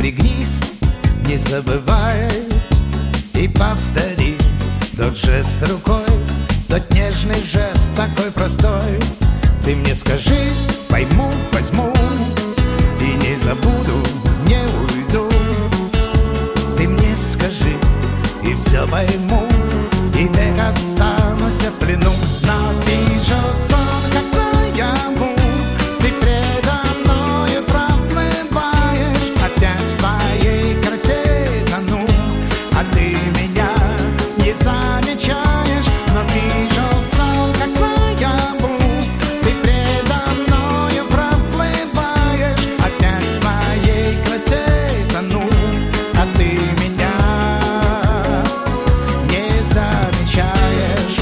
Пригнись, не забывай, и повтори тот жест рукой, тот нежный жест, такой простой. Ты мне скажи, пойму, возьму, и не забуду, не уйду. Ты мне скажи, и все пойму, и век останусь в плену. Но вижу сон, как наяву, ты предо мною проплываешь, опять в твоей красе тону, а ты меня не замечаешь. Но вижу сон, как наяву, ты предо мною проплываешь, опять в твоей красе тону, а ты меня не замечаешь.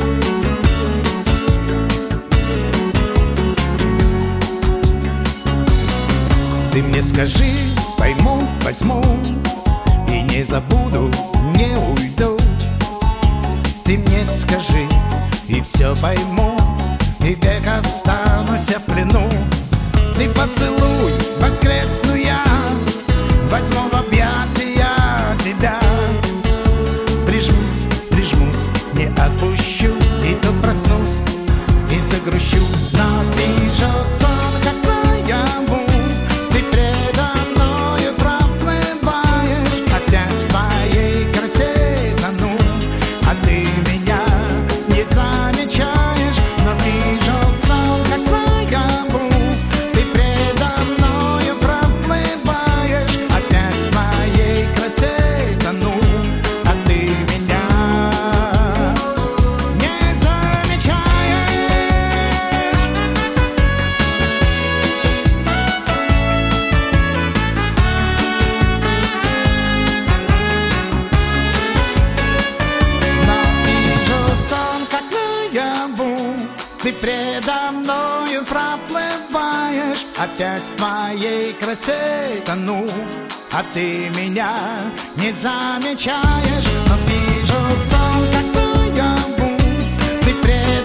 Ты мне скажи, пойму, возьму, и не забуду, не уйду. Ты мне скажи, и все пойму, и век останусь в плену. Ты поцелуй, воскресну я, возьму в объятия тебя. Прижмусь, прижмусь, не отпущу, и тут проснусь и загрущу. Но вижу сон, как наяву, ты предо мною проплываешь, опять в твоей красе тону, а ты меня не замечаешь. Но вижу сон, как наяву, ты предо мною проплываешь, опять в твоей красе тону, а ты меня не замечаешь. Но вижу сон, как наяву, ты предо мною проплываешь, опять в твоей красе тону, а ты меня не замечаешь. Но вижу сон, как наяву, ты предо